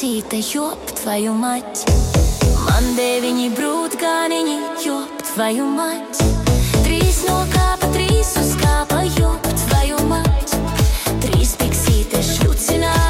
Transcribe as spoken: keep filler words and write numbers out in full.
piksīte, jop tvoju mать. Man deviņi brūtgāniņi, jop tvoju mать. Trīs no kāpa, trīs uz kāpa, jop tvoju mать. Trīs piksīte šļucinā